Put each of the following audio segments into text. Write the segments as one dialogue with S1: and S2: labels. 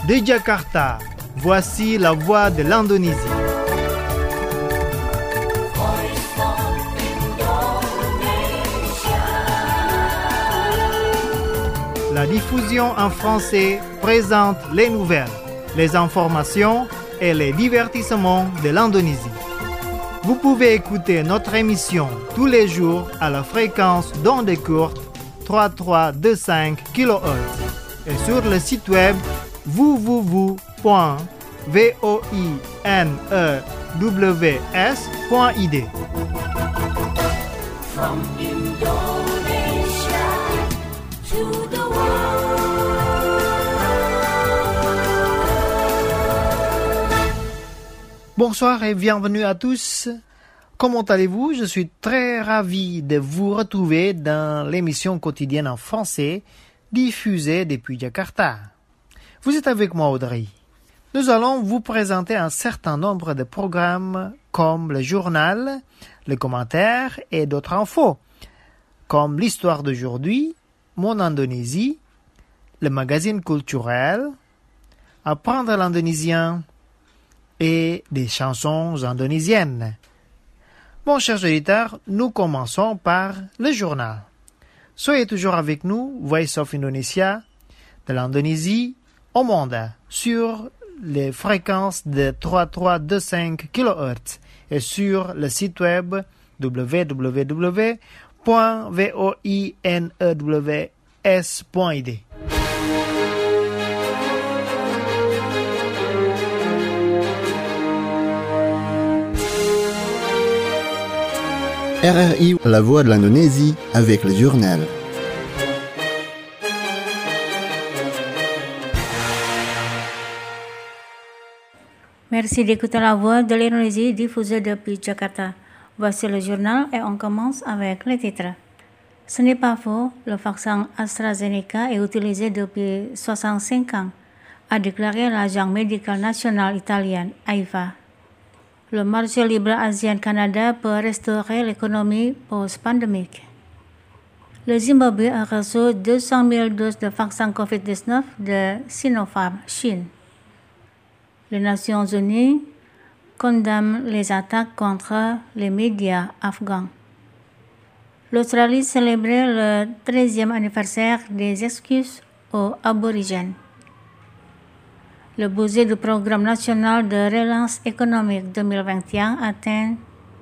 S1: De Jakarta, voici la voix de l'Indonésie. La diffusion en français présente les nouvelles, les informations et les divertissements de l'Indonésie. Vous pouvez écouter notre émission tous les jours à la fréquence d'ondes courtes 3325 kHz et sur le site web www.voinews.id.
S2: From Indonesia to the
S1: Bonsoir et bienvenue à tous. Comment allez-vous? Je suis très ravi de vous retrouver dans l'émission quotidienne en français diffusée depuis Jakarta. Vous êtes avec moi Audrey. Nous allons vous présenter un certain nombre de programmes comme le journal, les commentaires et d'autres infos, comme l'histoire d'aujourd'hui, mon Indonésie, le magazine culturel, apprendre l'indonésien et des chansons indonésiennes. Bon, chers auditeurs, nous commençons par le journal. Soyez toujours avec nous, Voice of Indonesia, de l'Indonésie au monde, sur les fréquences de 3325 kHz et sur le site web www.voinews.id.
S3: RRI, la voix de l'Indonésie, avec le journal.
S4: Merci d'écouter la voix de l'Indonésie diffusée depuis Jakarta. Voici le journal et on commence avec les titres. Ce n'est pas faux, le vaccin AstraZeneca est utilisé depuis 65 ans, a déclaré l'agence médicale nationale italienne AIFA. Le marché libre ASEAN-Canada peut restaurer l'économie post-pandémique. Le Zimbabwe a reçu 200 000 doses de vaccin COVID-19 de Sinopharm, Chine. Les Nations Unies condamnent les attaques contre les médias afghans. L'Australie célébrait le 13e anniversaire des excuses aux aborigènes. Le budget du Programme national de relance économique 2021 atteint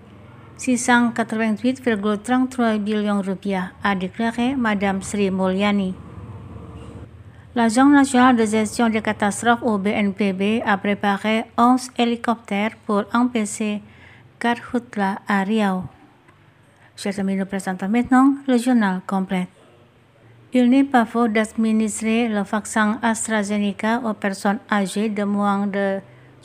S4: 688,33 billion rupiah, a déclaré Madame Sri Mulyani. L'Agence nationale de gestion des catastrophes au BNPB a préparé 11 hélicoptères pour empêcher Karhutla à Riau. Chers amis, nous présentons maintenant le journal complet. Il n'est pas faux d'administrer le vaccin AstraZeneca aux personnes âgées de moins de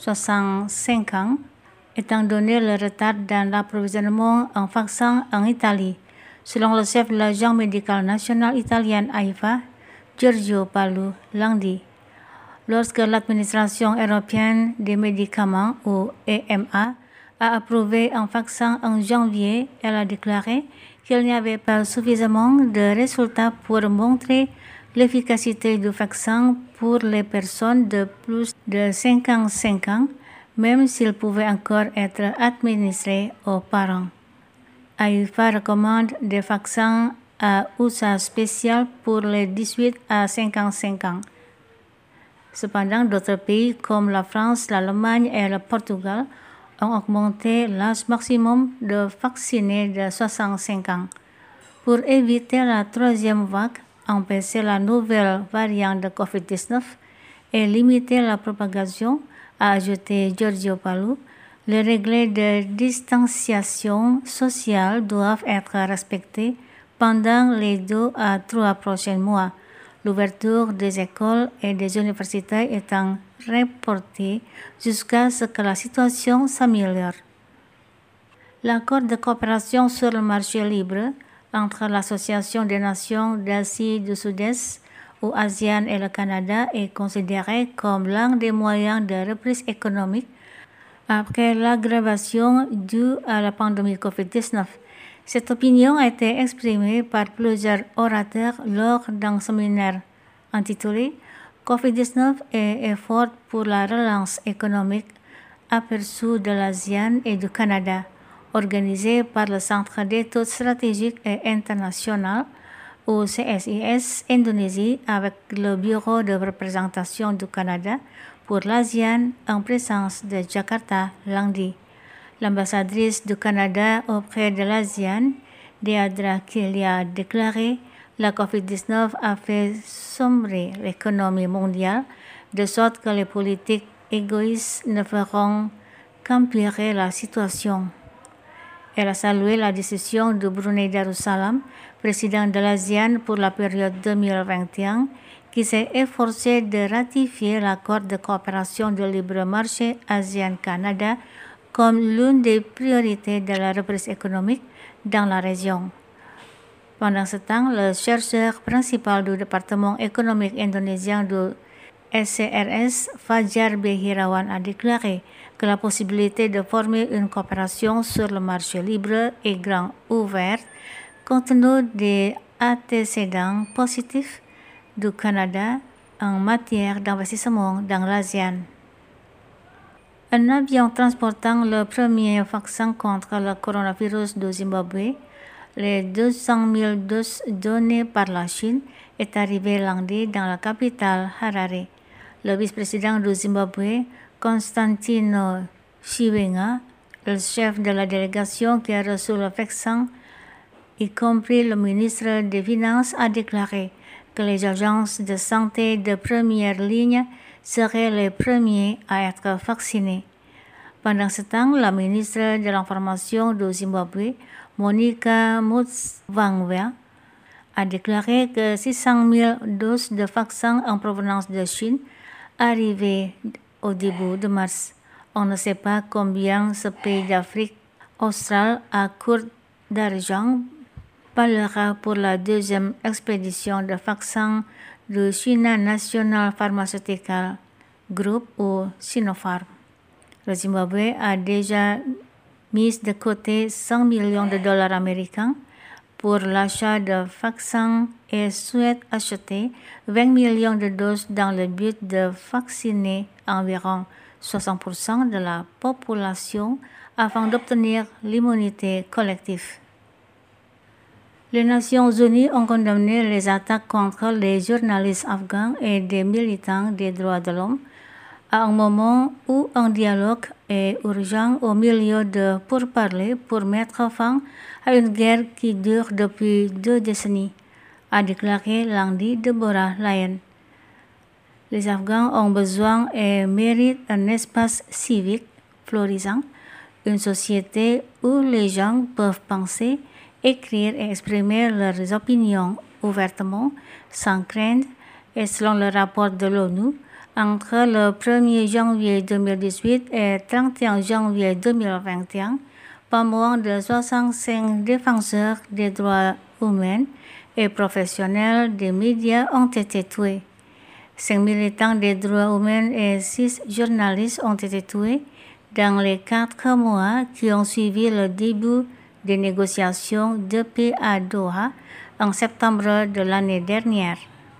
S4: 65 ans, étant donné le retard dans l'approvisionnement en vaccin en Italie, selon le chef de l'agence médicale nationale italienne AIFA, Giorgio Palu, lundi. Lorsque l'administration européenne des médicaments, ou EMA, a approuvé un vaccin en janvier, elle a déclaré qu'il n'y avait pas suffisamment de résultats pour montrer l'efficacité du vaccin pour les personnes de plus de 55 ans, même s'il pouvait encore être administré aux parents. AIFA recommande des vaccins à usage spécial pour les 18 à 55 ans. Cependant, d'autres pays comme la France, l'Allemagne et le Portugal ont augmenté l'âge maximum de vacciner de 65 ans. Pour éviter la troisième vague, empêcher la nouvelle variante de COVID-19 et limiter la propagation, a ajouté Giorgio Palu, les règles de distanciation sociale doivent être respectées pendant les 2 à 3 prochains mois, l'ouverture des écoles et des universités étant reportée jusqu'à ce que la situation s'améliore. L'accord de coopération sur le marché libre entre l'Association des Nations d'Asie du Sud-Est, ou ASEAN, et le Canada est considéré comme l'un des moyens de reprise économique après l'aggravation due à la pandémie COVID-19. Cette opinion a été exprimée par plusieurs orateurs lors d'un séminaire intitulé « COVID-19 et efforts pour la relance économique aperçus de l'ASEAN et du Canada, organisé par le Centre d'études stratégiques et internationales au CSIS Indonésie avec le Bureau de représentation du Canada pour l'ASEAN en présence de Jakarta lundi. L'ambassadrice du Canada auprès de l'ASEAN, Deidra Kelly, a déclaré la COVID-19 a fait sombrer l'économie mondiale de sorte que les politiques égoïstes ne feront qu'empirer la situation. Elle a salué la décision de Brunei Darussalam, président de l'ASEAN pour la période 2021, qui s'est efforcé de ratifier l'accord de coopération de libre marché ASEAN-Canada comme l'une des priorités de la reprise économique dans la région. Pendant ce temps, le chercheur principal du département économique indonésien du SCRS, Fajar B. Hirawan, a déclaré que la possibilité de former une coopération sur le marché libre est grand ouverte compte tenu des antécédents positifs du Canada en matière d'investissement dans l'ASEAN. Un avion transportant le premier vaccin contre le coronavirus du Zimbabwe, les 200 000 doses données par la Chine, est arrivé lundi dans la capitale Harare. Le vice-président du Zimbabwe, Constantino Chiwenga, le chef de la délégation qui a reçu le vaccin, y compris le ministre des Finances, a déclaré que les agences de santé de première ligne seraient les premiers à être vaccinés. Pendant ce temps, la ministre de l'Information du Zimbabwe, Monica Mutsvangwa, a déclaré que 600 000 doses de vaccins en provenance de Chine arrivaient au début de mars. On ne sait pas combien ce pays d'Afrique australe à court d'argent parlera pour la deuxième expédition de vaccins du China National Pharmaceutical Group ou Sinopharm. Le Zimbabwe a déjà mis de côté 100 millions de dollars américains pour l'achat de vaccins et souhaite acheter 20 millions de doses dans le but de vacciner environ 60% de la population afin d'obtenir l'immunité collective. Les Nations Unies ont condamné les attaques contre les journalistes afghans et des militants des droits de l'homme à un moment où un dialogue est urgent au milieu de pourparlers pour mettre fin à une guerre qui dure depuis 2 décennies, a déclaré lundi Deborah Lyon. Les Afghans ont besoin et méritent un espace civique florissant, une société où les gens peuvent penser, écrire et exprimer leurs opinions ouvertement, sans crainte, et selon le rapport de l'ONU, entre le 1er janvier 2018 et 31 janvier 2021, pas moins de 65 défenseurs des droits humains et professionnels des médias ont été tués. 5 militants des droits humains et 6 journalistes ont été tués dans les 4 mois qui ont suivi le début des négociations de paix à Doha en septembre de l'année dernière.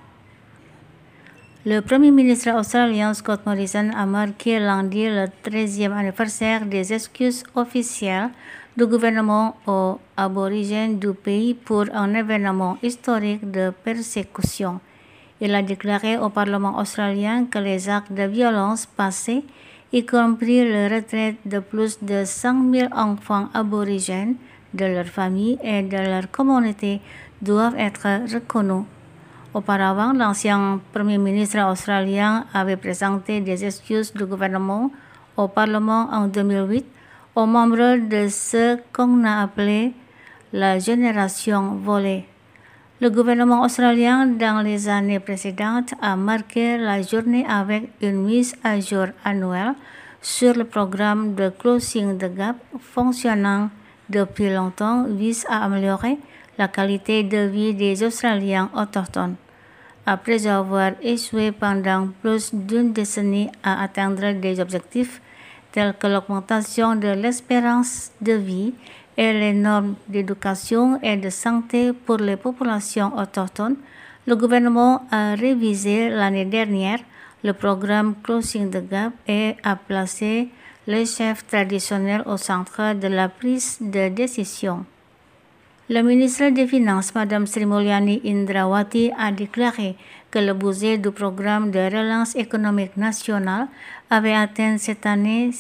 S4: Le Premier ministre australien Scott Morrison a marqué lundi le 13e anniversaire des excuses officielles du gouvernement aux aborigènes du pays pour un événement historique de persécution. Il a déclaré au Parlement australien que les actes de violence passés, y compris le retrait de plus de 100 000 enfants aborigènes de leur famille et de leur communauté, doivent être reconnus. Auparavant, l'ancien Premier ministre australien avait présenté des excuses du gouvernement au Parlement en 2008 aux membres de ce qu'on a appelé la génération volée. Le gouvernement australien, dans les années précédentes, a marqué la journée avec une mise à jour annuelle sur le programme de Closing the Gap fonctionnant depuis longtemps vise à améliorer la qualité de vie des Australiens autochtones. Après avoir échoué pendant plus d'une décennie à atteindre des objectifs tels que l'augmentation de l'espérance de vie et les normes d'éducation et de santé pour les populations autochtones, Le gouvernement a révisé l'année dernière le programme Closing the Gap et a placé les chefs traditionnels au centre de la prise de décision. Le ministre des Finances, Mme Sri Mulyani Indrawati, a déclaré que le budget du programme de relance économique nationale avait atteint cette année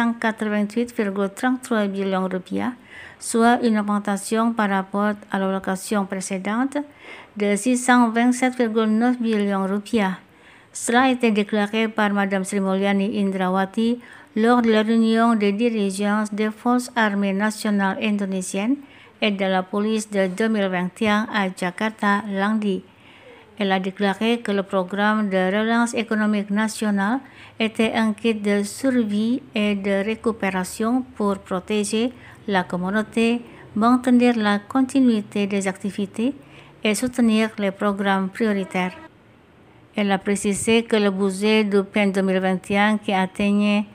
S4: 688,33 billions de rupiah, soit une augmentation par rapport à l'allocation précédente de 627,9 billions de rupiah. Cela a été déclaré par Mme Sri Mulyani Indrawati lors de la réunion des dirigeants des forces armées nationales indonésiennes et de la police de 2021 à Jakarta lundi. Elle a déclaré que le programme de relance économique nationale était un kit de survie et de récupération pour protéger la communauté, maintenir la continuité des activités et soutenir les programmes prioritaires. Elle a précisé que le budget du PEN 2021 qui atteignait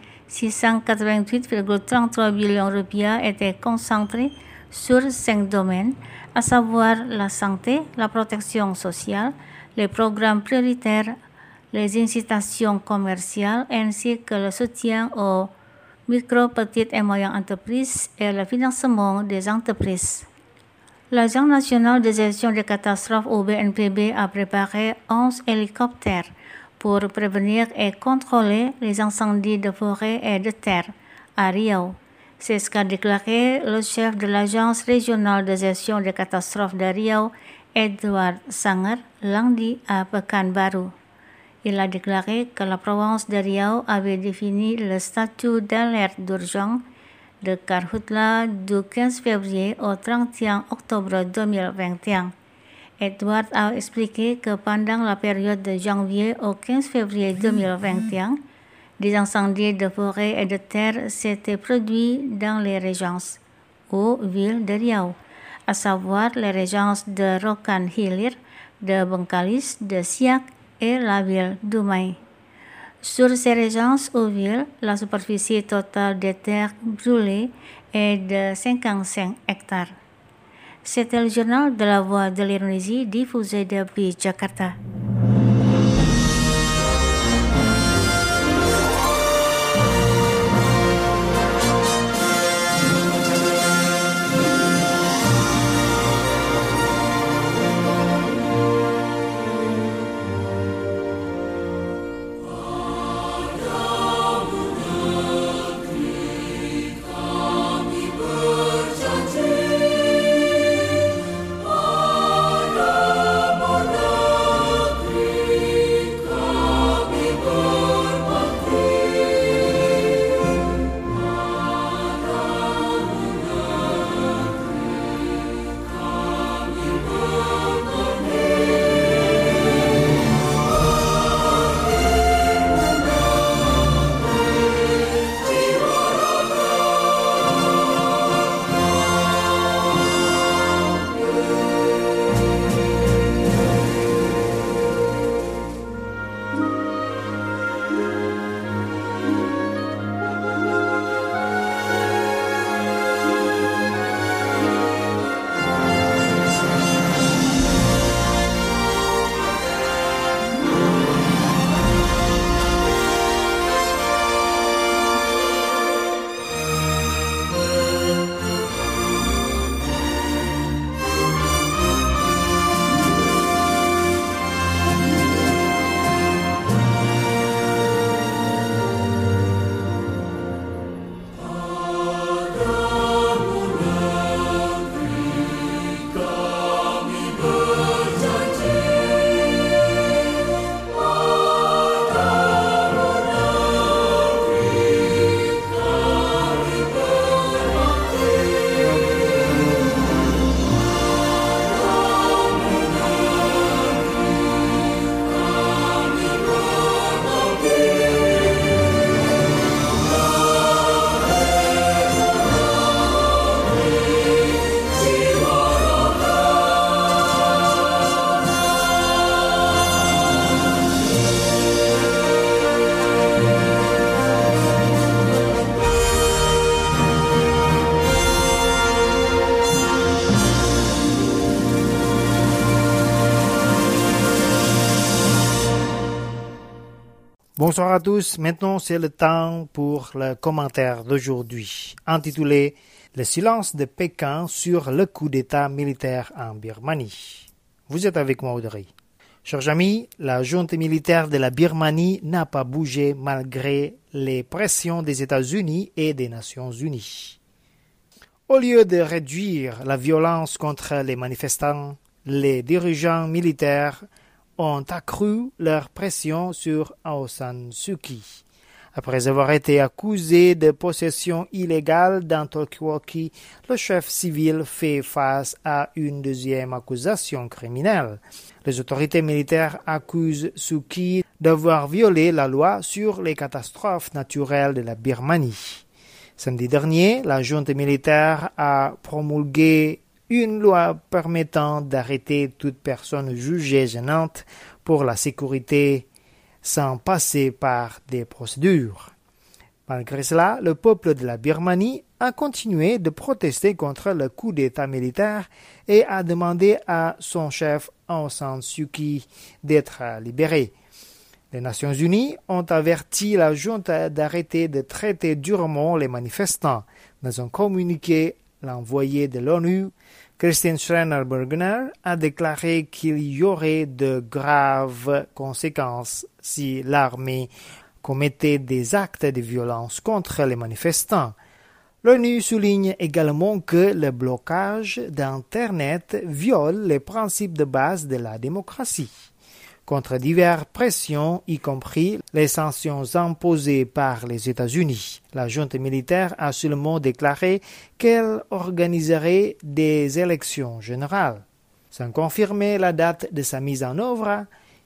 S4: 688,33 billions de rupiah était concentré sur 5 domaines, à savoir la santé, la protection sociale, les programmes prioritaires, les incitations commerciales ainsi que le soutien aux micro, petites et moyennes entreprises et le financement des entreprises. L'Agence nationale de gestion des catastrophes au BNPB a préparé 11 hélicoptères pour prévenir et contrôler les incendies de forêt et de terre à Riau. C'est ce qu'a déclaré le chef de l'Agence régionale de gestion des catastrophes de Riau, Edward Sanger, lundi à Pekanbaru. Il a déclaré que la province de Riau avait défini le statut d'alerte d'urgence de Karhutla du 15 février au 31 octobre 2021. Edward a expliqué que pendant la période de janvier au 15 février 2021, des incendies de forêt et de terre s'étaient produits dans les régences ou villes de Riau, à savoir les régences de Rokan Hilir, de Bengkalis, de Siak et la ville d'Umai. Sur ces régences ou villes, la superficie totale des terres brûlées est de 55 hectares. C'était le journal de la Voix de l'Indonésie diffusé depuis Jakarta.
S1: Bonsoir à tous. Maintenant, c'est le temps pour le commentaire d'aujourd'hui, intitulé « Le silence de Pékin sur le coup d'État militaire en Birmanie ». Vous êtes avec moi, Audrey. Chers amis, la junte militaire de la Birmanie n'a pas bougé malgré les pressions des États-Unis et des Nations unies. Au lieu de réduire la violence contre les manifestants, les dirigeants militaires ont accru leur pression sur Aung San Suu Kyi. Après avoir été accusé de possession illégale d'un talkie-walkie, le chef civil fait face à une deuxième accusation criminelle. Les autorités militaires accusent Suu Kyi d'avoir violé la loi sur les catastrophes naturelles de la Birmanie. Samedi dernier, la junte militaire a promulgué une loi permettant d'arrêter toute personne jugée gênante pour la sécurité sans passer par des procédures. Malgré cela, le peuple de la Birmanie a continué de protester contre le coup d'État militaire et a demandé à son chef Aung San Suu Kyi d'être libéré. Les Nations unies ont averti la junte d'arrêter de traiter durement les manifestants. Dans un communiqué, l'envoyé de l'ONU, Christine Schreiner Burgener, a déclaré qu'il y aurait de graves conséquences si l'armée commettait des actes de violence contre les manifestants. L'ONU souligne également que le blocage d'Internet viole les principes de base de la démocratie. Contre diverses pressions, y compris les sanctions imposées par les États-Unis, la junte militaire a seulement déclaré qu'elle organiserait des élections générales. Sans confirmer la date de sa mise en œuvre,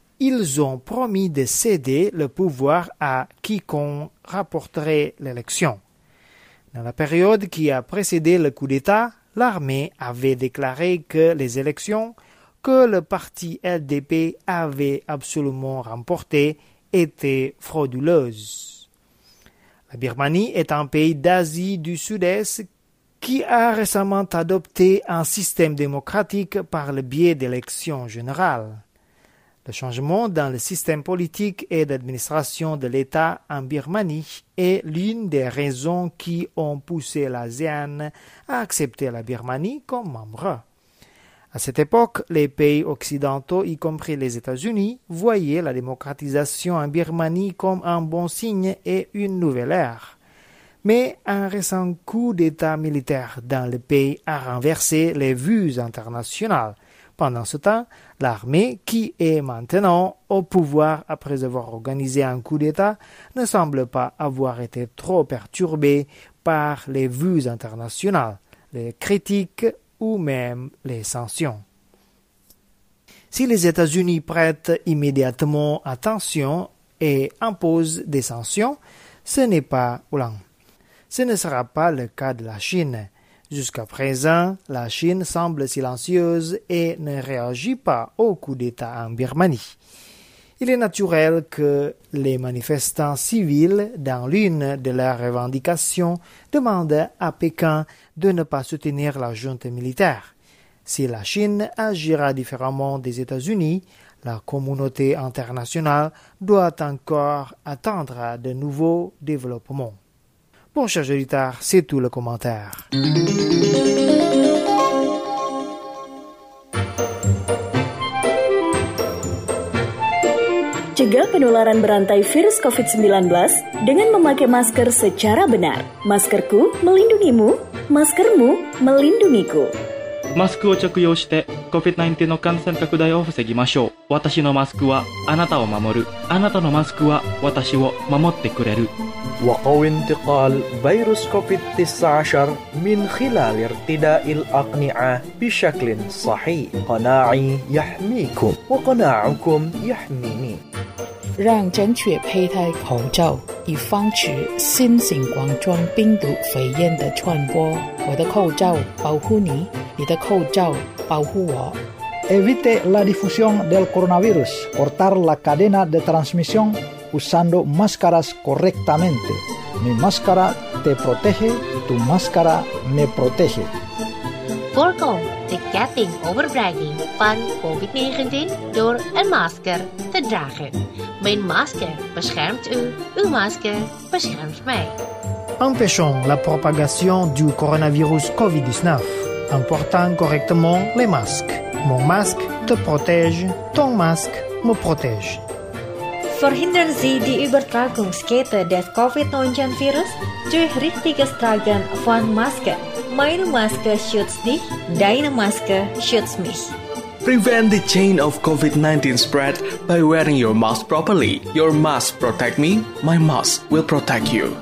S1: ils ont promis de céder le pouvoir à quiconque rapporterait l'élection. Dans la période qui a précédé le coup d'État, l'armée avait déclaré que les élections que le parti LDP avait absolument remportées étaient frauduleuses. La Birmanie est un pays d'Asie du Sud-Est qui a récemment adopté un système démocratique par le biais d'élections générales. Le changement dans le système politique et d'administration de l'État en Birmanie est l'une des raisons qui ont poussé l'ASEAN à accepter la Birmanie comme membre. À cette époque, les pays occidentaux, y compris les États-Unis, voyaient la démocratisation en Birmanie comme un bon signe et une nouvelle ère. Mais un récent coup d'État militaire dans le pays a renversé les vues internationales. Pendant ce temps, l'armée, qui est maintenant au pouvoir après avoir organisé un coup d'État, ne semble pas avoir été trop perturbée par les vues internationales, les critiques ou même les sanctions. Si les États-Unis prêtent immédiatement attention et imposent des sanctions, ce ne sera pas le cas de la Chine. Jusqu'à présent, la Chine semble silencieuse et ne réagit pas au coup d'État en Birmanie. Il est naturel que les manifestants civils, dans l'une de leurs revendications, demandent à Pékin de ne pas soutenir la junte militaire. Si la Chine agira différemment des États-Unis, la communauté internationale doit encore attendre de nouveaux développements. Bon, chers auditeurs, c'est tout le commentaire.
S5: Cegah penularan berantai virus COVID-19 dengan memakai masker secara benar. Maskerku melindungimu, maskermu melindungiku.
S6: マスクを着用して COVID-19 の感染拡大を防ぎましょう。私のマスクはあなたを守る。あなたのマスクは私を守ってくれる。
S7: وقوي انتقال فيروس كوفيد-19 من خلال ارتداء الأقنعة بشكل صحيح. قناعي يحميكم وقناعكم يحميني.
S8: 让正确佩戴口罩，以防止新型冠状病毒肺炎的传播。我的口罩保护你，你的口罩保护我。
S9: Evite la difusión del coronavirus. Cortar la cadena de transmisión usando máscaras correctamente. Mi máscara te protege, tu máscara me protege.
S10: Voorkom de ketting overbregging van COVID-19 door een masker te dragen. Mijn masker beschermt u, uw masker beschermt mij.
S1: Empêchons la propagation du coronavirus COVID-19 en portant correctement les masques. Mon masque te protège, ton masque me protège.
S11: Verhindern Sie die Übertragungskette des Covid-19-Virus durch richtiges Tragen von Maske. Meine Maske schützt dich, deine Maske schützt mich.
S12: Prevent the chain of COVID-19 spread by wearing your mask properly. Your mask protect me, my mask will protect you.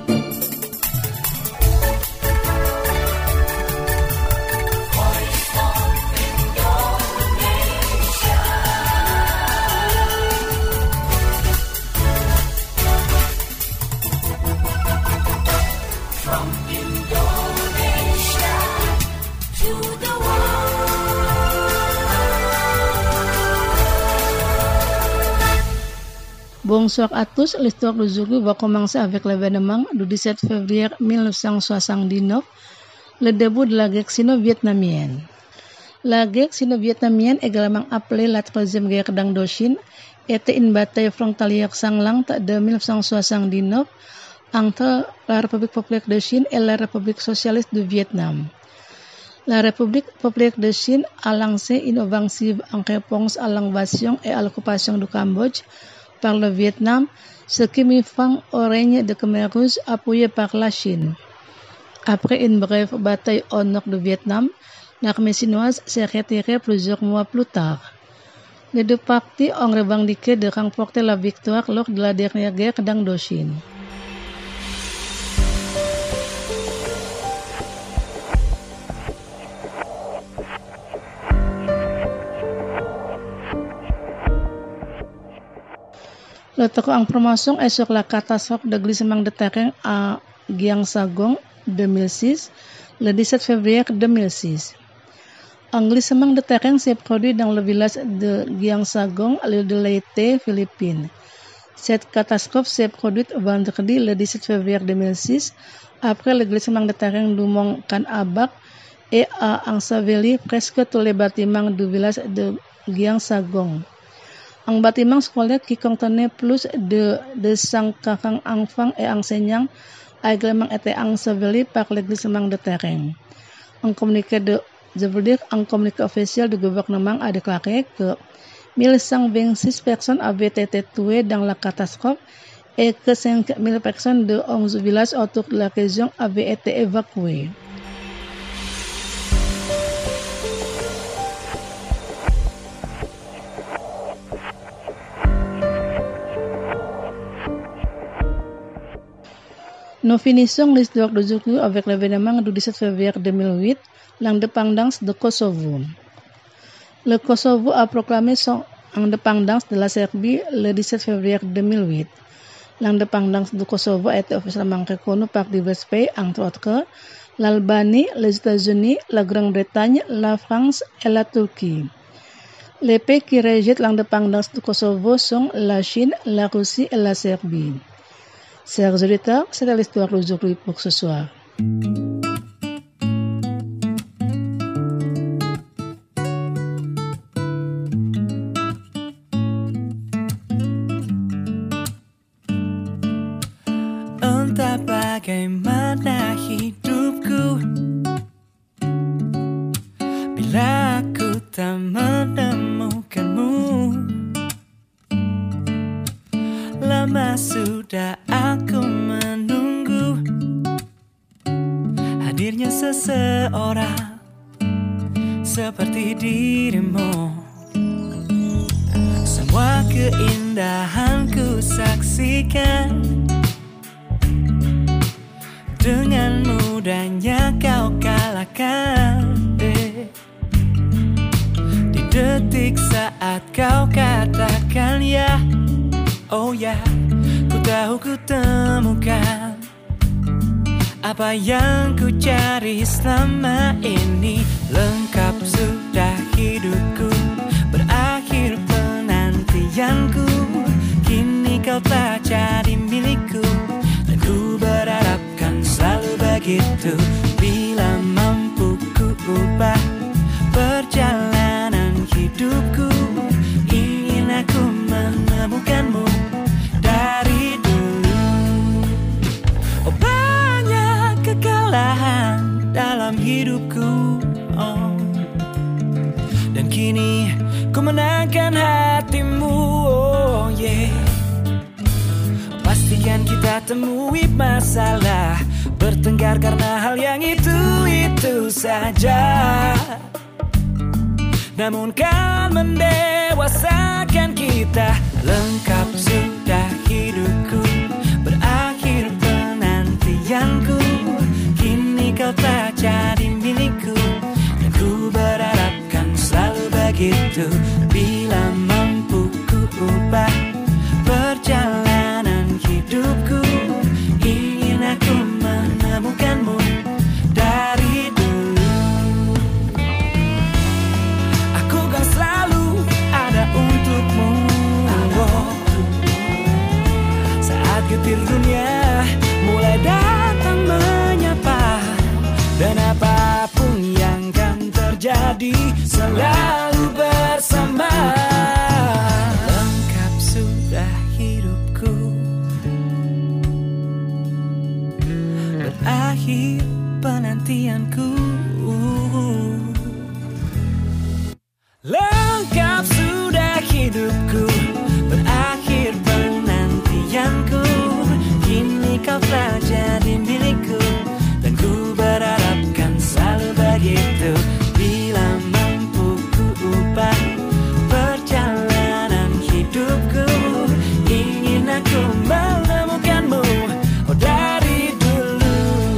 S13: Bonsoir à tous, l'histoire d'aujourd'hui va commencer avec l'événement du 17 février 1979, le début de la guerre sino-vietnamienne. La guerre sino-vietnamienne, également appelée la troisième guerre d'Indochine, était une bataille frontalière sanglante de 1979 entre la République populaire de Chine et la République socialiste du Vietnam. La République populaire de Chine a lancé une offensive en réponse à l'invasion et à l'occupation du Cambodge par le Vietnam, ce qui mit fin au règne de Khmer Rouge appuyé par la Chine. Après une brève bataille au nord du Vietnam, l'armée chinoise s'est retirée plusieurs mois plus tard. Les deux parties ont revendiqué de remporter la victoire lors de la dernière guerre d'Indochine. Le tour en promotion est sur la catastrophe de glissement de terrain à Gyeongsagong 2006, le 17 février 2006. Un glissement de terrain s'est produit dans le village de Gyeongsagong, l'île de Leyte, Philippines. Cette catastrophe s'est produite vendredi, le 17 février 2006, après le glissement de terrain du mont Kanabak et a enseveli presque tous les bâtiments du village de Gyeongsagong. Un bâtiment scolaire qui contenait plus de 240 enfants et enseignants a également été enseveli par le glissement de terrain. Un communiqué officiel du gouvernement a déclaré que 1126 personnes avaient été tuées dans la catastrophe et que 5000 personnes de 11 villages autour de la région avaient été évacuées. Nous finissons l'histoire d'aujourd'hui avec l'événement du 17 février 2008, l'indépendance de Kosovo. Le Kosovo a proclamé son indépendance de la Serbie le 17 février 2008. L'indépendance du Kosovo a été officiellement reconnue par divers pays, entre autres l'Albanie, les États-Unis, la Grande-Bretagne, la France et la Turquie. Les pays qui rejettent l'indépendance du Kosovo sont la Chine, la Russie et la Serbie. Chers auditeurs, c'était l'histoire d'aujourd'hui pour ce soir.
S14: Entah bagaimana hidupku bila aku tak menemukanmu. Lama sudah aku menunggu hadirnya seseorang seperti dirimu. Semua keindahan ku saksikan, dengan mudahnya kau kalahkan. Di detik saat kau katakan ya, oh ya, ku tahu ku temukan apa yang ku cari selama ini. Lengkap sudah hidupku, berakhir penantianku. Kini kau tak jadi milikku, dan ku berharap kan selalu begitu. Bila mampu ku ubah perjalanan hidupku, ingin aku menemukanmu dalam hidupku. Dan kini ku menangkan hatimu. Pastikan kita temui masalah, bertengkar karena hal yang itu saja. Namun kan mendewasakan kita. Lengkap sudah hidupku, berakhir penantianku. Kini kau tak jadi milikku, dan ku berharapkan selalu begitu. Bila mampu ku ubah perjalanan hidupku, ingin aku menemukanmu dari dulu. Aku kan selalu ada untukmu. Saat getir dunia mulai datang menyapa, dan apapun yang kan terjadi selalu bersama. Lengkap sudah hidupku, berakhir penantianku. Lengkap sudah hidupku, berakhir penantianku. Kini kau telah jadi milikku, dan ku berharapkan selalu begitu. Bila mampu ku ubah perjalanan hidupku, ingin aku menemukanmu dari dulu.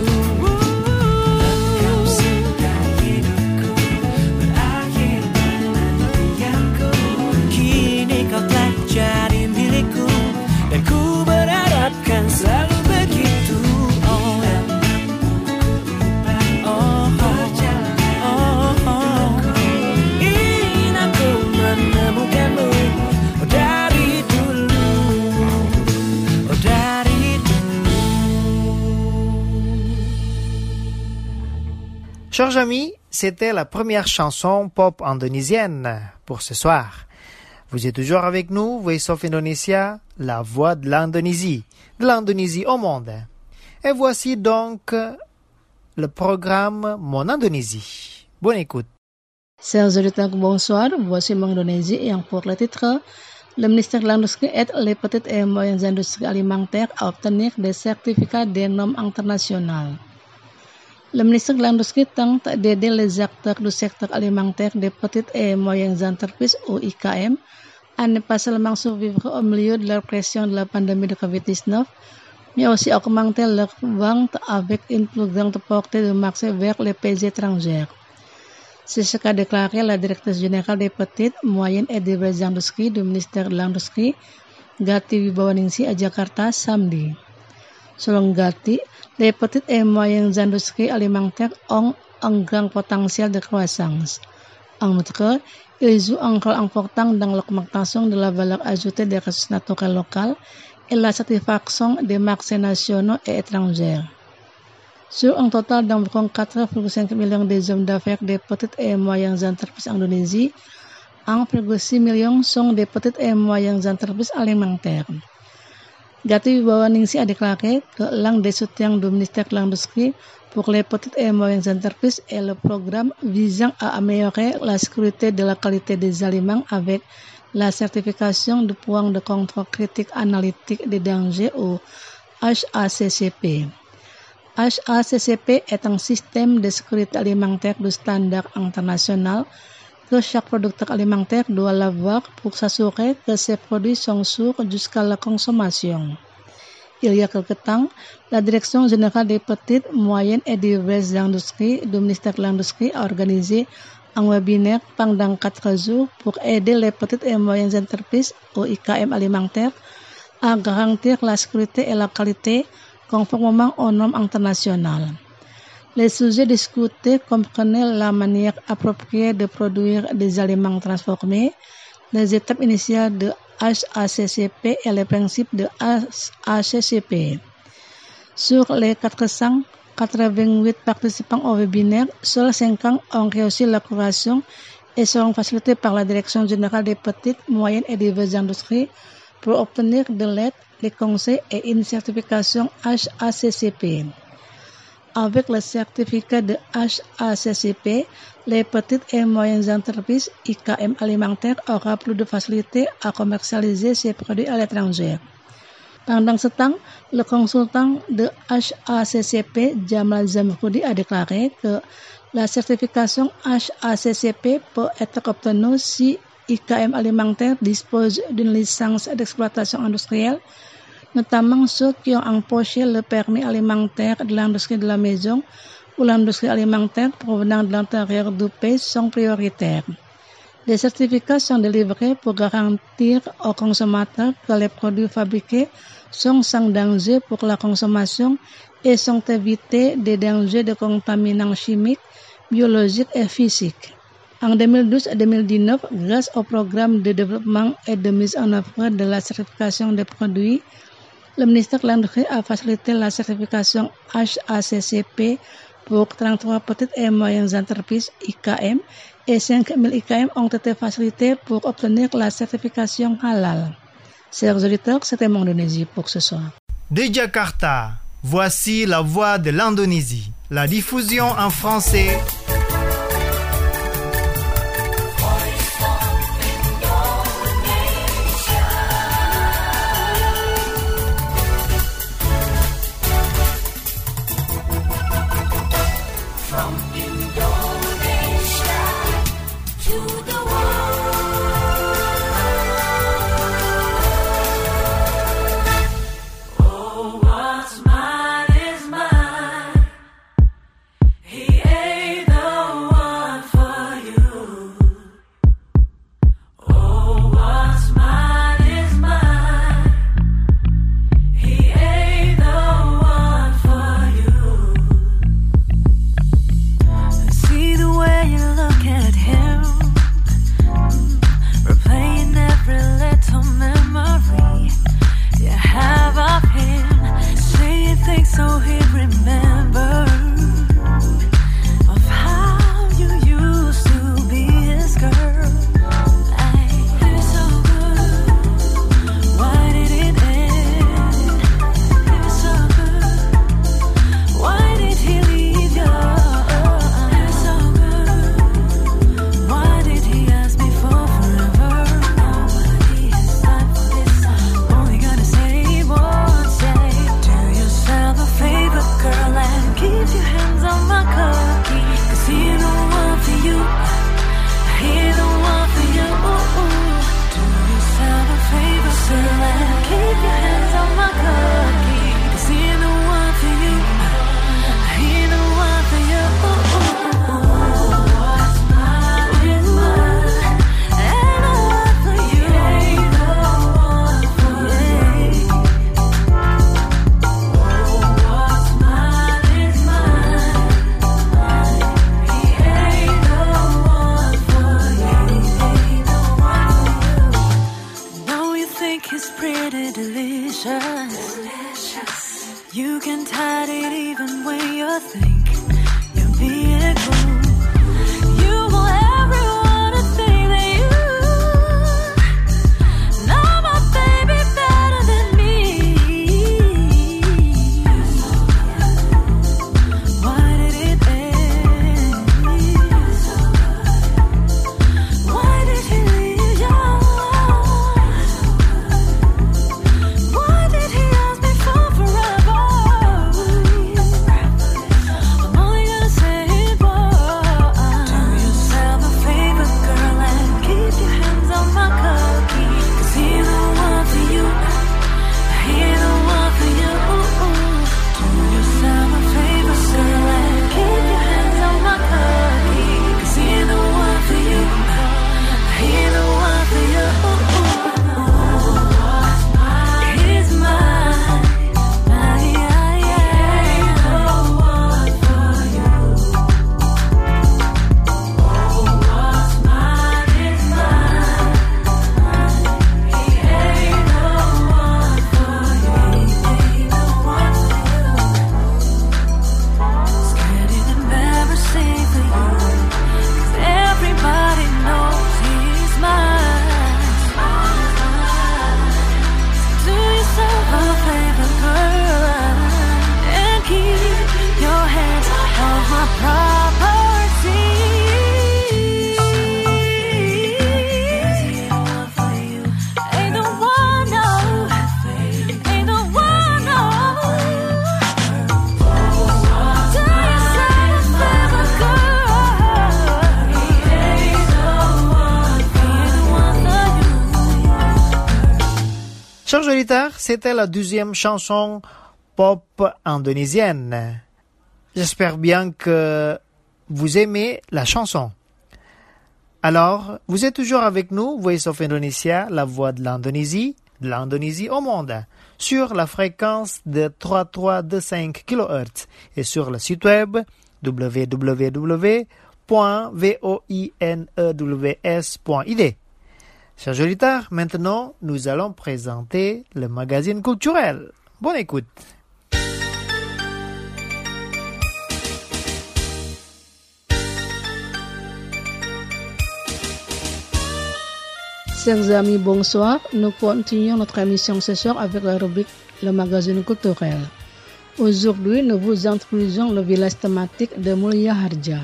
S14: Lengkap sudah hidupku, berakhir penantianku. Kini kau telah jadi milikku, dan ku berharapkan selalu begitu. Ingin aku menemukanmu dari dulu, dari dulu.
S1: Chers amis, c'était la première chanson pop indonésienne pour ce soir. Vous êtes toujours avec nous, Voice of Indonesia, la voix de l'Indonésie au monde. Et voici donc le programme Mon Indonésie. Bonne écoute.
S13: Chers auditeurs, bonsoir. Voici Mon Indonésie et pour le titre, le ministère de l'Industrie aide les petites et moyennes industries alimentaires à obtenir des certificats des normes internationales. Le ministère de l'Industrie tente d'aider les acteurs du secteur alimentaire des petites et moyennes entreprises ou IKM à ne pas seulement survivre au milieu de la pression de la pandémie de Covid-19, mais aussi augmenter leur vente avec une plus grande portée de marché vers les pays étrangers. C'est ce qu'a déclaré la directrice générale des petites, moyennes et diverses industries du ministère de l'Industrie, Gati Wibawaningsih à Jakarta samedi. Selon Gati, les petites et moyennes industries alimentaires ont un grand potentiel de croissance. En outre, ils jouent un rôle important dans l'augmentation de la valeur ajoutée des ressources naturelles locales et la satisfaction des marchés nationaux et étrangers. Sur un total d'environ 4,5 millions de hommes d'affaires des petites et moyennes entreprises en Indonésie, 1,6 million sont des petites et moyennes entreprises alimentaires. Gati Wibawaningsih a déclaré que l'un des soutiens du ministère de l'Industrie pour les petites et moyennes entreprises est le programme visant à améliorer la sécurité de la qualité des aliments avec la certification du point de contrôle critique analytique des dangers ou HACCP. HACCP est un système de sécurité alimentaire de standard international que chaque producteur alimentaire doit l'avoir pour s'assurer que ses produits sont sûrs jusqu'à la consommation. Il y a quelque temps, la Direction générale des petites, moyennes et diverses industries du ministère de l'Industrie a organisé un webinaire pendant 4 jours pour aider les petites et moyennes entreprises ou IKM alimentaires à garantir la sécurité et la qualité conformément aux normes internationales. Les sujets discutés comprenaient la manière appropriée de produire des aliments transformés, les étapes initiales de HACCP et les principes de HACCP. Sur les 488 participants au webinaire, seuls 50 ont réussi la curation et seront facilités par la Direction générale des petites, moyennes et diverses industries pour obtenir de l'aide, des conseils et une certification HACCP. avec le certificat de HACCP, les petites et moyennes entreprises IKM alimentaires auront plus de facilité à commercialiser ces produits à l'étranger. Pendant ce temps, le consultant de HACCP, Jamal Zamroudi, a déclaré que la certification HACCP peut être obtenue si IKM alimentaire dispose d'une licence d'exploitation industrielle, notamment ceux qui ont empoché le permis alimentaire de l'industrie de la maison ou l'industrie alimentaire provenant de l'intérieur du pays sont prioritaires. Des certificats sont délivrés pour garantir aux consommateurs que les produits fabriqués sont sans danger pour la consommation et sont évités des dangers de contaminants chimiques, biologiques et physiques. En 2012 et 2019, grâce au programme de développement et de mise en œuvre de la certification des produits, le ministère de l'Industrie a facilité la certification HACCP pour 33 petites et moyennes entreprises IKM et 5000 IKM ont été facilités pour obtenir la certification halal. Chers auditeurs, c'était mon Indonésie pour ce soir.
S1: De Jakarta, voici la voix de l'Indonésie. La diffusion en français.
S14: You can hide it even when you think you're being cool. You want everyone to think that you know my baby better than me. Why did it end? Why did he leave your life? Why did he ask me for forever?
S1: auditeurs, c'était la 12e chanson pop indonésienne. J'espère bien que vous aimez la chanson. Alors, vous êtes toujours avec nous, Voice of Indonesia, la voix de l'Indonésie au monde, sur la fréquence de 3325 kHz et sur le site web www.voinews.id. Chers auditeurs, maintenant, nous allons présenter le magazine culturel. Bonne écoute.
S13: Chers amis, bonsoir. Nous continuons notre émission ce soir avec la rubrique Le magazine culturel. Aujourd'hui, nous vous introduisons le village thématique de Mulia Harja.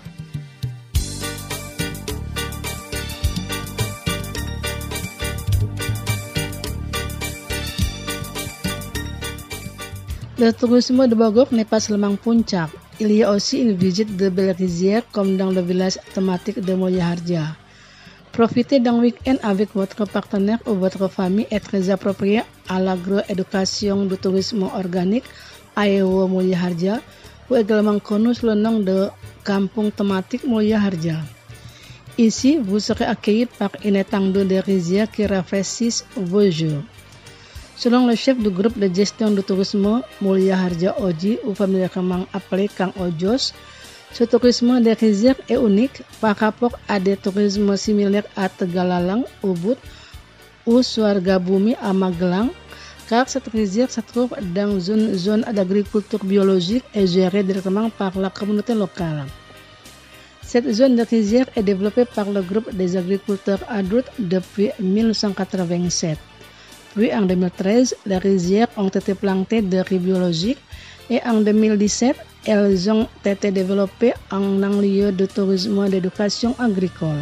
S13: Le tourisme de Bogor n'est pas seulement Puncak. Il y a aussi une visite de belles rizières comme dans le village thématique de Mulia Harja. Profiter d'un week-end avec votre partenaire ou votre famille est très approprié à l'agroéducation du tourisme organique Aewo Mulia Harja, ou également connu sous le nom de Kampung thématique Mulia Harja. Ici, vous serez accueillis par une étendue de rizières qui rafraîchissent vos jours. Selon le chef du groupe de gestion du tourisme Mulia Harja Oji, ou familièrement appelé Kang Ojos, ce tourisme des rizières est unique par rapport à des tourismes similaires à Tegalalang, Ubud ou Suargabumi à Magelang, car cette rizière se trouve dans une zone d'agriculture biologique et gérée directement par la communauté locale. Cette zone de rizière est développée par le groupe des agriculteurs adultes depuis 1987. Puis en 2013, les rizières ont été plantées de riz biologique et en 2017, elles ont été développées en un lieu de tourisme d'éducation agricole.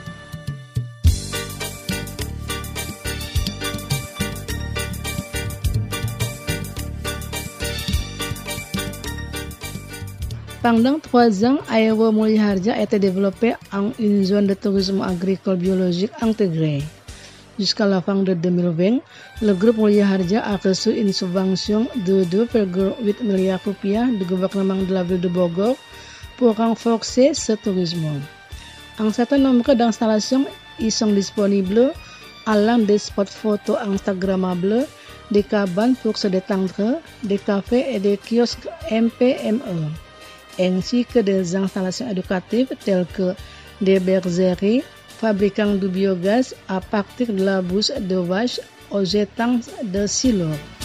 S13: Pendant 3 ans, Aewo Mulia Harja a été développée en une zone de tourisme agricole biologique intégrée. Jusqu'à la fin de 2020, le groupe Mulia Harja a reçu une subvention de 2,8 milliards rupiah du gouvernement de la ville de Bogor pour renforcer ce tourisme. Un certain nombre d'installations y sont disponibles, allant des spots photos instagrammables, des cabanes pour se détendre, des cafés et des kiosques MPME, ainsi que des installations éducatives telles que des bergeries, fabricant du biogaz à partir de la bouse de vache aux étangs de silo.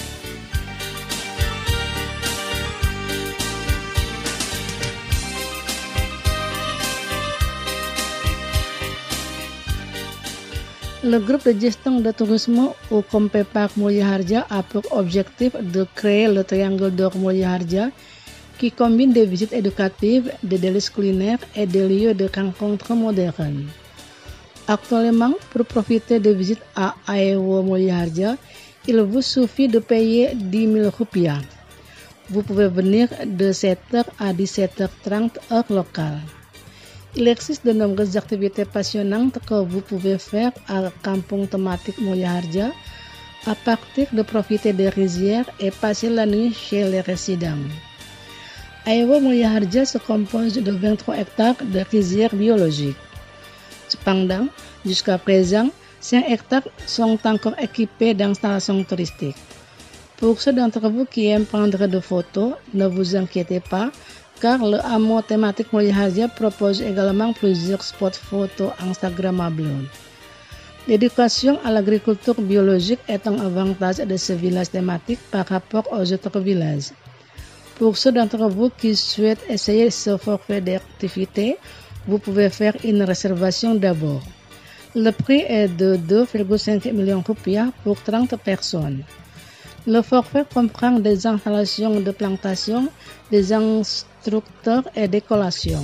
S13: Le groupe de gestion de tourisme au Kompepak Mulia Harja a pour objectif de créer le triangle d'or Mulia Harja qui combine des visites éducatives, des délices culinaires et des lieux de rencontres modernes. Actuellement, pour profiter de visites à Aewo Mulia Harja, il vous suffit de payer 10 000 rupiah. Vous pouvez venir de 7h à 17h30 heure locale. Il existe de nombreuses activités passionnantes que vous pouvez faire à Kampung thématique Mulia Harja, à partir de profiter des rizières et passer la nuit chez les résidents. Aewo Mulia Harja se compose de 23 hectares de rizières biologiques. Cependant, jusqu'à présent, 5 hectares sont encore équipés d'installations touristiques. Pour ceux d'entre vous qui aiment prendre des photos, ne vous inquiétez pas, car le hameau thématique Mulia Harja propose également plusieurs spots photos instagrammables. L'éducation à l'agriculture biologique est un avantage de ce village thématique par rapport aux autres villages. Pour ceux d'entre vous qui souhaitent essayer ce forfait d'activité, vous pouvez faire une réservation d'abord. Le prix est de 2,5 millions rupiah pour 30 personnes. Le forfait comprend des installations de plantation, des instructeurs et des collations.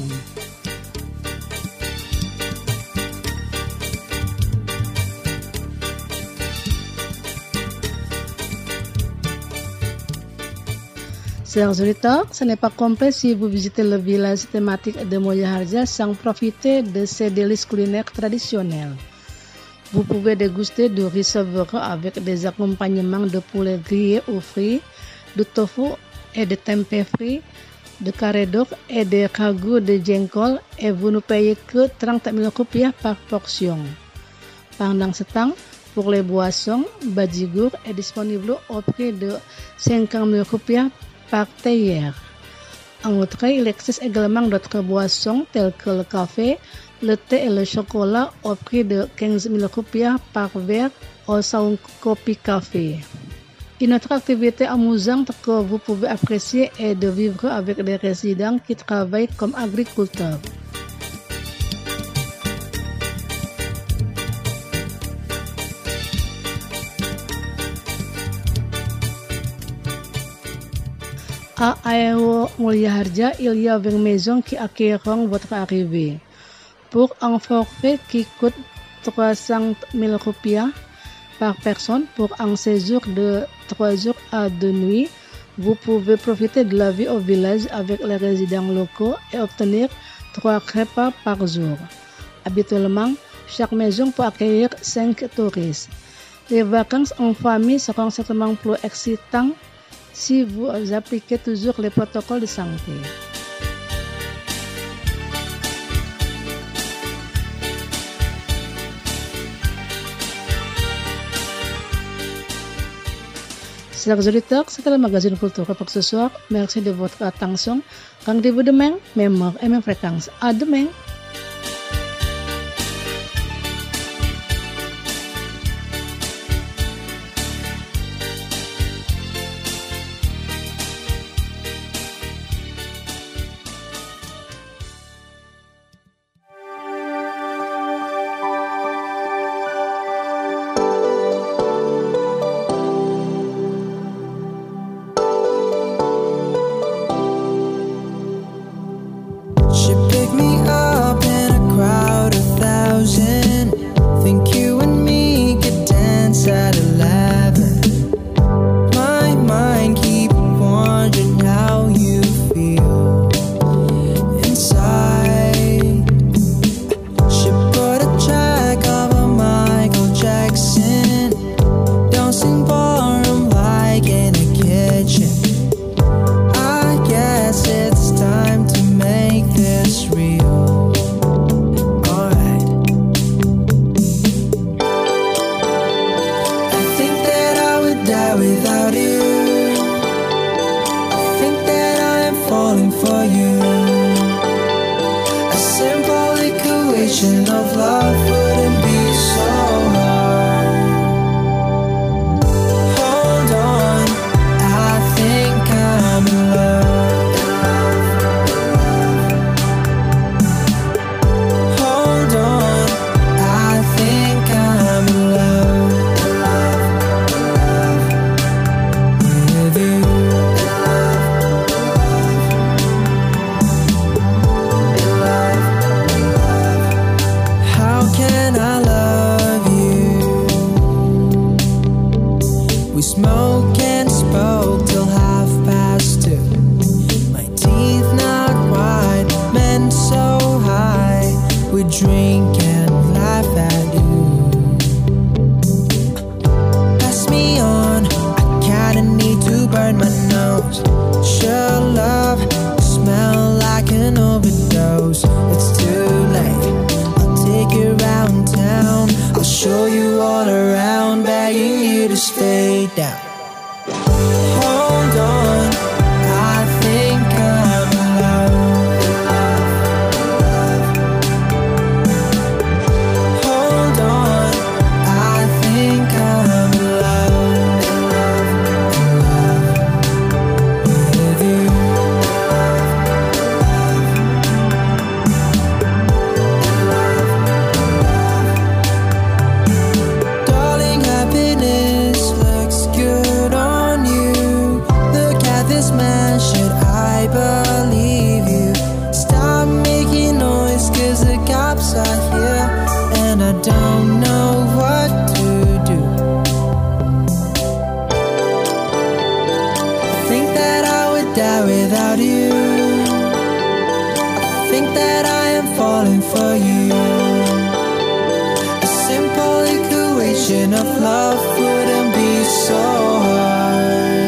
S13: Chers auditeurs, ce n'est pas complet si vous visitez le village thématique de Mulia Harja sans profiter de ces délices culinaires traditionnels. Vous pouvez déguster du riz savoureux avec des accompagnements de poulet grillé ou frit, de tofu et de tempeh frit, de carré d'eau et de ragoût de jengkol et vous ne payez que 30 000 rupiah par portion. Pendant ce temps, pour les boissons, Bajigur est disponible au prix de 50 000 rupiah par théière. En outre, il existe également d'autres boissons telles que le café, le thé et le chocolat au prix de 15 000 rupiah par verre au salon Kopi Café. Une autre activité amusante que vous pouvez apprécier est de vivre avec des résidents qui travaillent comme agriculteurs. À Aero Mulyaharja, il y a 20 maisons qui accueilleront votre arrivée. Pour un forfait qui coûte 300 000 rupiah par personne pour un séjour de 3 jours à 2 nuits, vous pouvez profiter de la vie au village avec les résidents locaux et obtenir 3 repas par jour. Habituellement, chaque maison peut accueillir 5 touristes. Les vacances en famille seront certainement plus excitantes si vous appliquez toujours les protocoles de santé. Chers auditeurs, c'était le magazine Culture pour ce soir. Merci de votre attention. Rendez-vous demain, même heure et même fréquence. À demain.
S15: of love wouldn't be so hard. Hold on, I think I'm in love. Hold on, I think I'm in love with you. How can I love you? We smoke and spoke till 2:30. My teeth not white, men so high. We drink and laugh at you. Pass me on, I kinda need to burn my nose. Sure love, smell like an overdose. It's too late, take you around town. I'll show you all around, begging you to stay down. Hold on, I think I'm in love. Hold on, I think I'm in love with you. Darling, happiness looks good on you. Look at this man, should I believe you? Stop making noise, 'cause the cops are here, and I don't know what to do. I think that I would die without you. I think that I am falling for you. A simple question of love wouldn't be so hard.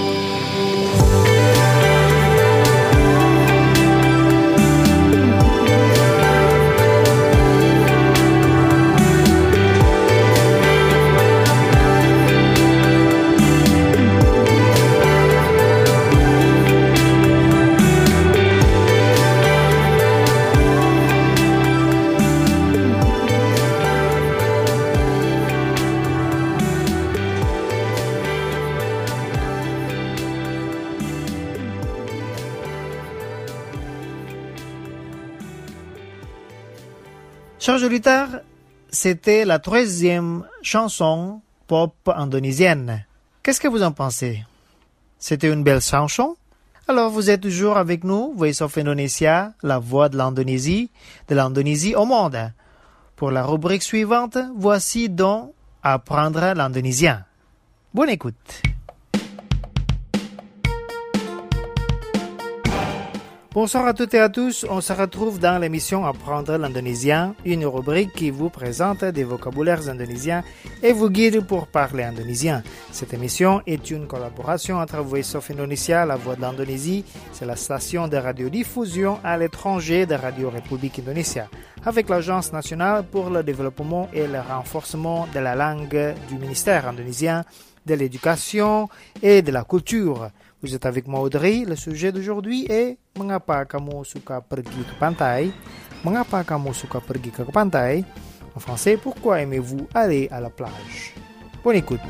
S1: Chers auditeurs, c'était la 13e chanson pop indonésienne. Qu'est-ce que vous en pensez? C'était une belle chanson? Alors vous êtes toujours avec nous, Voice of Indonesia, la voix de l'Indonésie au monde. Pour la rubrique suivante, voici donc apprendre l'indonésien. Bonne écoute. Bonsoir à toutes et à tous, on se retrouve dans l'émission Apprendre l'indonésien, une rubrique qui vous présente des vocabulaires indonésiens et vous guide pour parler indonésien. Cette émission est une collaboration entre Voice of Indonesia, la voix de l'Indonésie, c'est la station de radiodiffusion à l'étranger de Radio République Indonésia, avec l'Agence nationale pour le développement et le renforcement de la langue du ministère indonésien de l'éducation et de la culture. Vous êtes avec moi Audrey, le sujet d'aujourd'hui est Mengapa kamu suka pergi ke pantai? Mengapa kamu suka pergi ke pantai? En français, pourquoi aimez-vous aller à la plage? Bonne écoute.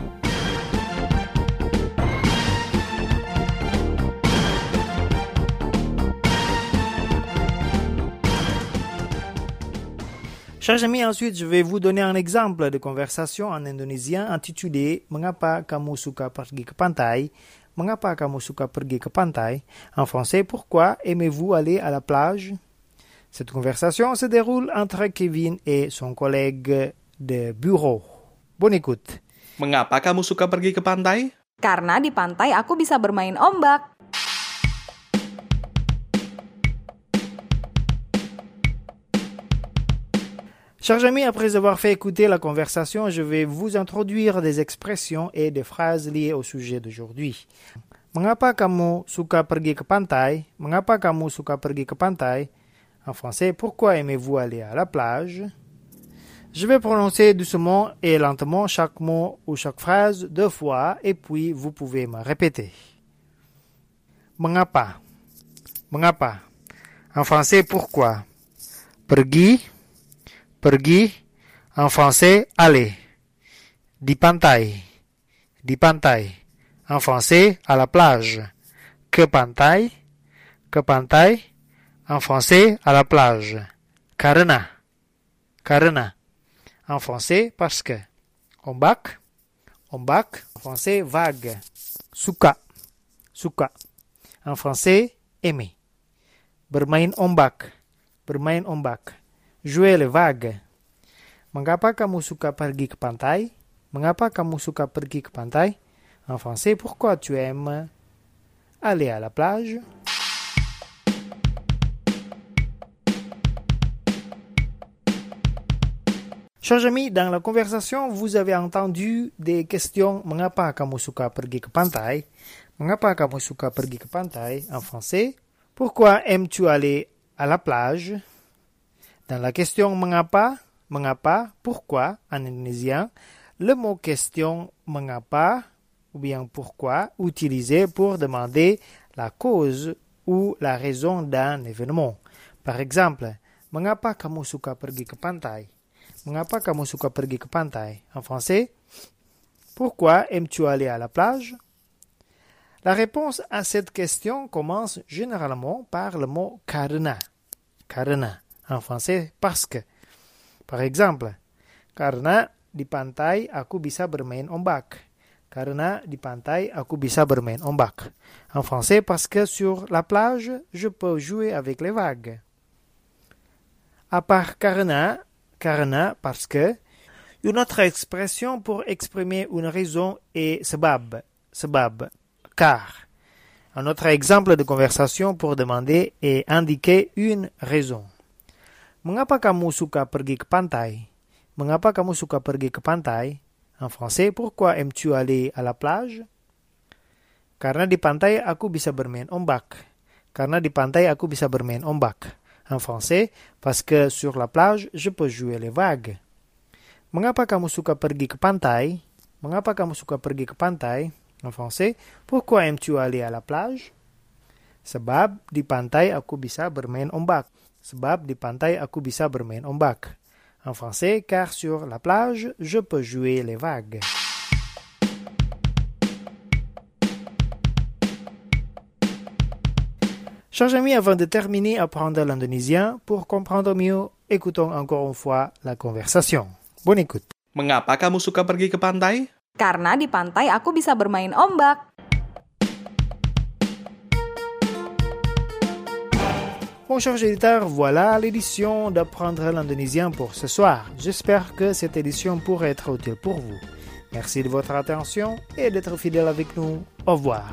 S1: Chers amis, ensuite, je vais vous donner un exemple de conversation en indonésien intitulé Mengapa kamu suka pergi ke pantai? Mengapa kamu suka pergi ke pantai? En français, pourquoi aimez-vous aller à la plage? Cette conversation se déroule entre Kevin et son collègue de bureau. Bonne écoute.
S12: Mengapa kamu suka pergi ke pantai?
S16: Karena di pantai aku bisa bermain ombak.
S1: Chers amis, après avoir fait écouter la conversation, je vais vous introduire des expressions et des phrases liées au sujet d'aujourd'hui. Mengapa kamu suka pergi ke pantai? Mengapa kamu suka pergi ke pantai? En français, pourquoi aimez-vous aller à la plage? Je vais prononcer doucement et lentement chaque mot ou chaque phrase 2 fois et puis vous pouvez me répéter. Mengapa? Mengapa? En français, pourquoi? Pergi. Pergi, en français, aller. Di pantai. Di pantai. En français, à la plage. Que pantai. Que pantai. En français, à la plage. Karena. Karena. En français, parce que. Ombak. Ombak. En français, vague. Suka. Suka. En français, aimer. Bermain ombak. Bermain ombak. Jouer les vagues. Mengapa kamu suka pergi ke pantai? Mengapa kamu suka pergi ke pantai? En français, pourquoi tu aimes aller à la plage? Chers amis, dans la conversation, vous avez entendu des questions. Mengapa kamu suka pergi ke pantai? Mengapa kamu suka pergi ke pantai? En français, pourquoi aimes-tu aller à la plage? Dans la question mengapa, mengapa, pourquoi, en indonésien, le mot question mengapa ou bien pourquoi utilisé pour demander la cause ou la raison d'un événement. Par exemple, mengapa kamu suka pergi ke pantai? Mengapa kamu suka pergi ke pantai? En français, pourquoi aimes-tu aller à la plage? La réponse à cette question commence généralement par le mot karena. Karena. En français, parce que. Par exemple, karena di pantai aku bisa bermain ombak. Karena di pantai aku bisa bermain ombak. En français, parce que sur la plage, je peux jouer avec les vagues. À part karena, parce que, une autre expression pour exprimer une raison est sebab, car. Un autre exemple de conversation pour demander et indiquer une raison. Mengapa kamu suka pergi ke pantai? Mengapa kamu suka pergi ke pantai? En français, pourquoi aimes-tu aller à la plage? Karena di pantai aku bisa bermain ombak. Karena di pantai aku bisa bermain ombak. En français, parce que sur la plage, je peux jouer les vagues. Mengapa kamu suka pergi ke pantai? Mengapa kamu suka pergi ke pantai? En français, pourquoi aimes-tu aller à la plage? Sebab di pantai aku bisa bermain ombak. Sebab di pantai aku bisa bermain ombak. En français, car sur la plage, je peux jouer les vagues. Chers amis, avant de terminer apprendre l'indonésien, pour comprendre mieux, écoutons encore une fois la conversation. Bonne écoute.
S12: Mengapa kamu suka pergi ke pantai?
S16: Karena di pantai aku bisa bermain ombak.
S1: Bon, chers auditeurs, voilà l'édition d'apprendre l'indonésien pour ce soir. J'espère que cette édition pourrait être utile pour vous. Merci de votre attention et d'être fidèle avec nous. Au revoir.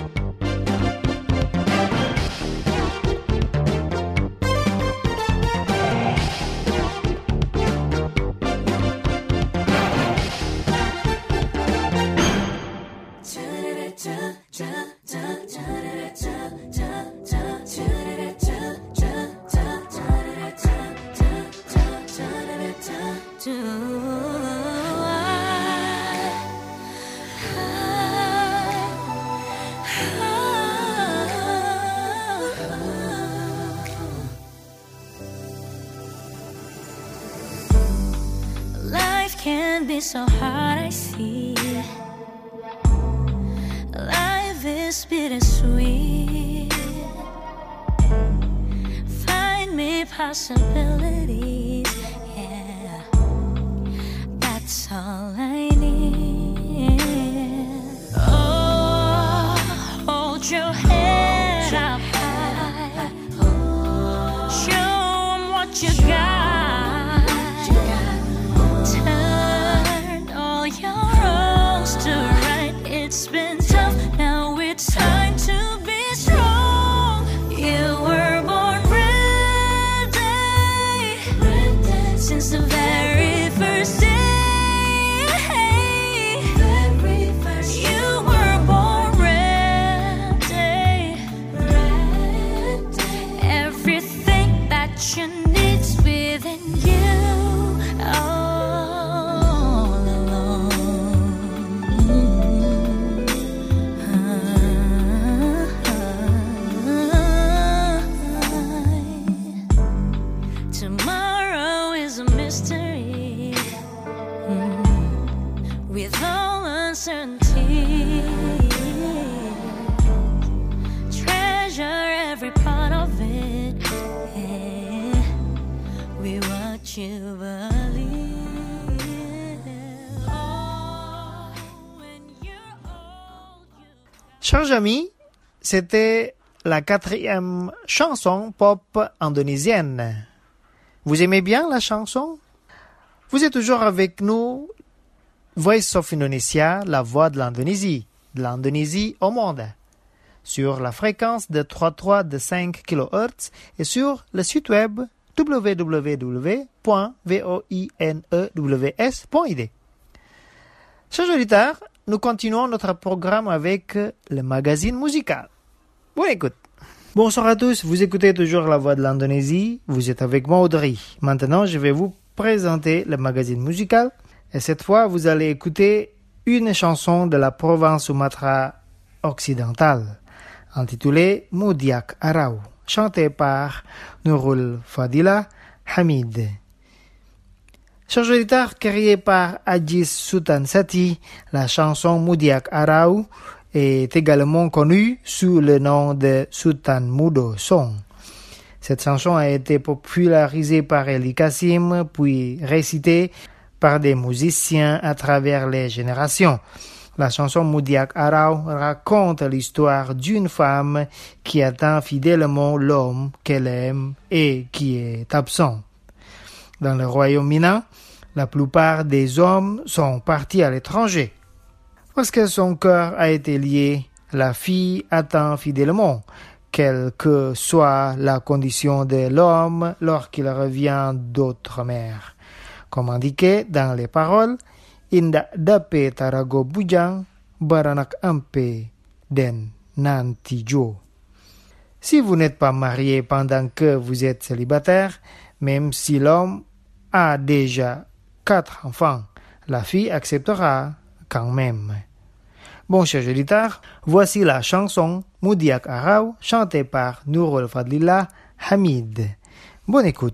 S2: Life can be so hard, I see. Life is bittersweet. Find me possibilities, yeah. That's all I need. Oh, hold your head up high. Show 'em what you got. It's been tough, now it's time to be strong. You were born ready, since the very first day. You were born ready. Everything that you need's within you. With all uncertainty, treasure every part of it. Yeah. We watch you believe. Oh, when you're old,
S1: Chers amis, c'était la 4e chanson pop indonésienne. Vous aimez bien la chanson? Vous êtes toujours avec nous, Voice of Indonesia, la voix de l'Indonésie au monde, sur la fréquence de 33,5 kHz et sur le site web www.voinews.id. Chers auditeurs, nous continuons notre programme avec le magazine musical. Bonne écoute. Bonsoir à tous, vous écoutez toujours la voix de l'Indonésie, vous êtes avec moi Audrey. Maintenant, je vais vous présenter le magazine musical. Et cette fois, vous allez écouter une chanson de la province Sumatra occidentale, intitulée Mudiak Arau, chantée par Nurul Fadilah Hamid. Chers auditeurs, créée par Ajis Sultan Sati, la chanson Mudiak Arau est également connue sous le nom de Sultan Mudo Song. Cette chanson a été popularisée par Eli Kasim, puis récitée par des musiciens à travers les générations. La chanson Mudiak Arau raconte l'histoire d'une femme qui attend fidèlement l'homme qu'elle aime et qui est absent. Dans le royaume Minang, la plupart des hommes sont partis à l'étranger. Parce que son cœur a été lié, la fille attend fidèlement, quelle que soit la condition de l'homme lorsqu'il revient d'outre-mer. Comme indiqué dans les paroles, indak dape tarago bujang baranak ampe den nanti jo. Si vous n'êtes pas marié pendant que vous êtes célibataire, même si l'homme a déjà 4 enfants, la fille acceptera quand même. Bon, chers auditeurs, voici la chanson Moudiak Arau, chantée par Nourul Fadlillah Hamid. Bonne écoute.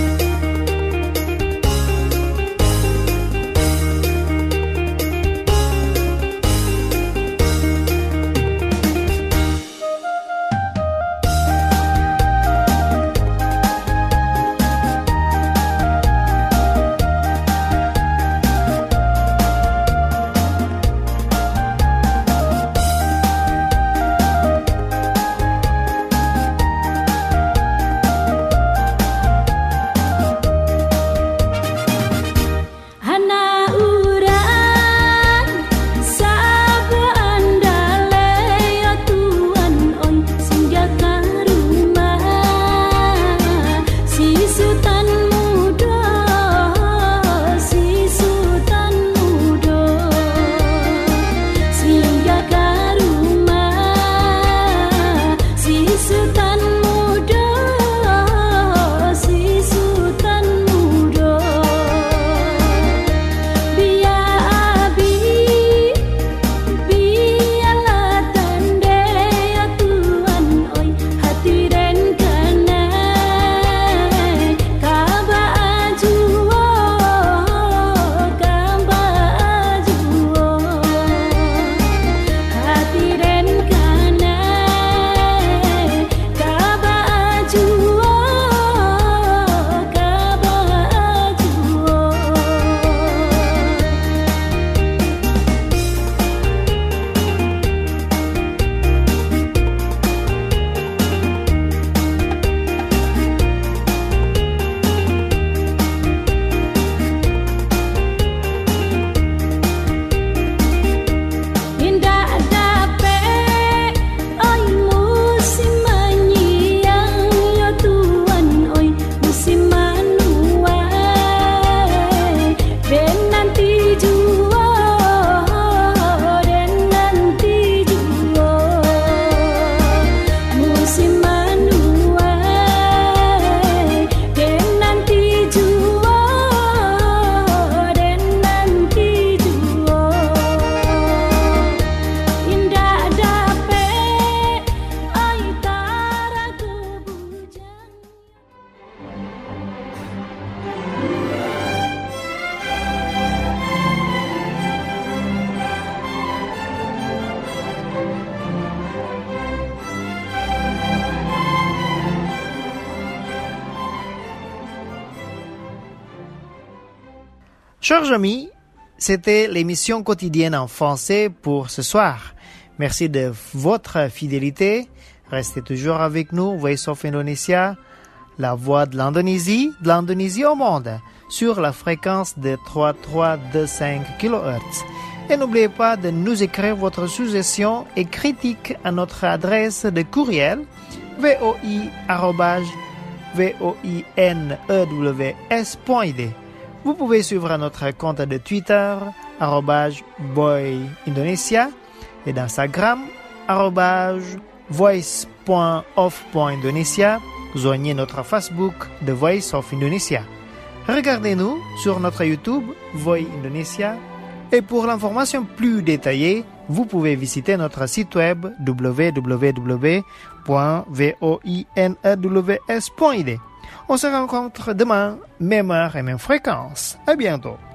S1: Chers amis, c'était l'émission quotidienne en français pour ce soir. Merci de votre fidélité. Restez toujours avec nous, Voice of Indonesia, la voix de l'Indonésie au monde, sur la fréquence de 3325 kHz. Et n'oubliez pas de nous écrire votre suggestion et critique à notre adresse de courriel voi@voinews.id. Vous pouvez suivre notre compte de Twitter @voiindonesia et d'Instagram @voice.of.indonesia. Joignez notre Facebook The Voice of Indonesia. Regardez-nous sur notre YouTube Voi Indonesia. Et pour l'information plus détaillée, vous pouvez visiter notre site web www.voinews.id. On se rencontre demain, même heure et même fréquence. À bientôt.